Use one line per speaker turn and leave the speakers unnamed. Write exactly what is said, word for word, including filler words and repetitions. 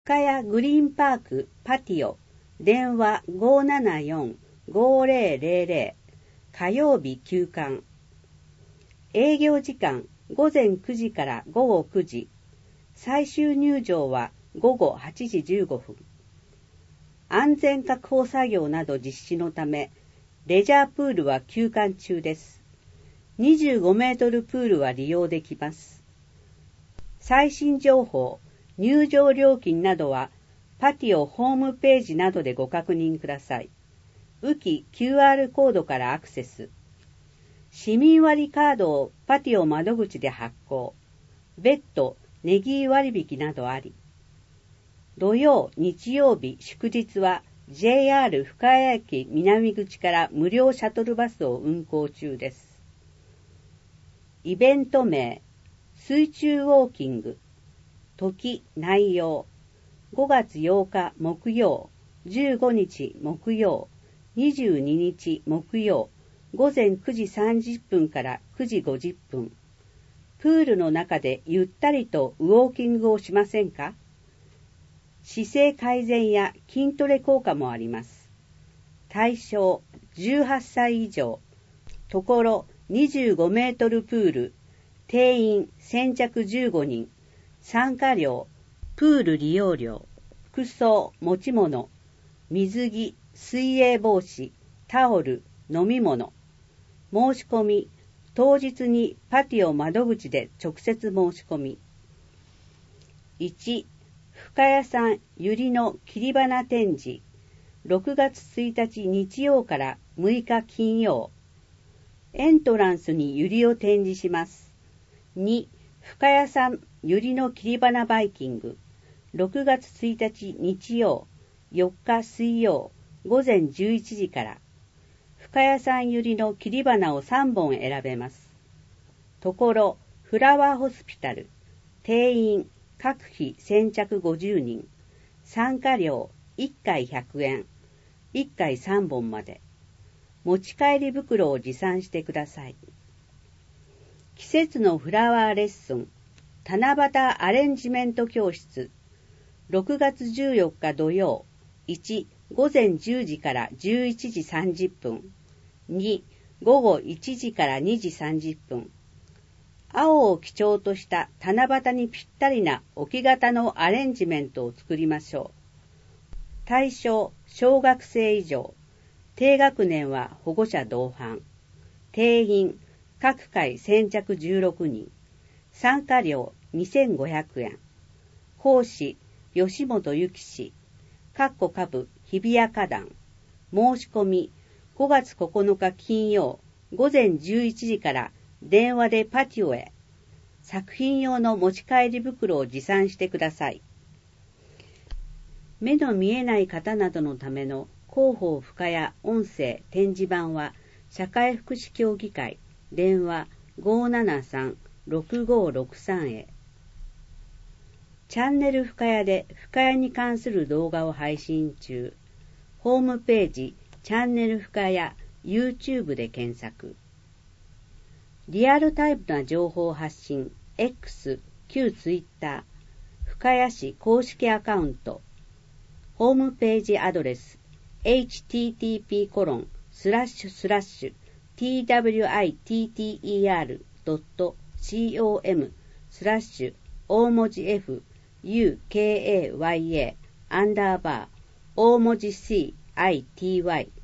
深谷グリーンパークパティオ電話 ごーななよん ごーぜろぜろぜろ 火曜日休館。営業時間午前くじから午後くじ。最終入場は午後はちじじゅうごふん。安全確保作業など実施のため、レジャープールは休館中です。にじゅうごメートルプールは利用できます。最新情報、入場料金などはパティオホームページなどでご確認ください。浮き キューアール コードからアクセス。市民割カードをパティオ窓口で発行。別途値切り割引などあり。土曜、日曜日、祝日は ジェイアール 深谷駅南口から無料シャトルバスを運行中です。イベント名、水中ウォーキング。時、内容。ごがつようか木曜、じゅうごにち木曜、にじゅうににち木曜、ごぜんくじさんじゅっぷんからくじごじゅっぷん。プールの中でゆったりとウォーキングをしませんか？姿勢改善や筋トレ効果もあります。対象じゅうはっさい以上。ところにじゅうごメートルプール。定員先着じゅうごにん。参加料、プール利用料、服装、持ち物、水着、水泳帽子、タオル、飲み物。申し込み、当日にパティオ窓口で直接申し込み。いち、深谷産ユリの切り花展示。ろくがつついたち日曜からむいか金曜。エントランスにユリを展示します。に、深谷産ユリの切り花バイキング。ろくがつついたち日曜、よっか水曜、ごぜんじゅういちじから。深谷産ユリの切り花をさんぼん選べます。ところ、フラワーホスピタル。定員、各費先着ごじゅうにん。参加料、いっかいひゃくえん。いっかいさんぼんまで。持ち帰り袋を持参してください。季節のフラワーレッスン。七夕アレンジメント教室。ろくがつじゅうよっか土曜。いち、ごぜんじゅうじからじゅういちじさんじゅっぷん。に、ごごいちじからにじさんじゅっぷん。青を基調とした七夕にぴったりな置き型のアレンジメントを作りましょう。対象、小学生以上。低学年は保護者同伴。定員、各回先着じゅうろくにん。参加料にせんごひゃくえん。講師、吉本由紀氏。かっこかぶ日比谷花壇。申し込み、ごがつここのか金曜、ごぜんじゅういちじから電話でパティオへ。作品用の持ち帰り袋を持参してください。目の見えない方などのための広報深谷音声展示板は、社会福祉協議会電話 ごーななさん ろくごろくさん へ。チャンネル深谷で深谷に関する動画を配信中。ホームページチャンネル深谷 YouTube で検索。リアルタイムな情報発信 X 旧 Twitter 深谷市公式アカウント。ホームページアドレス エイチティーティーピーコロンスラッシュスラッシュ ティーダブリューアイティーティーイーアールドットコム スラッシュ大文字 F U K A Y A アンダーバー大文字 C I T Y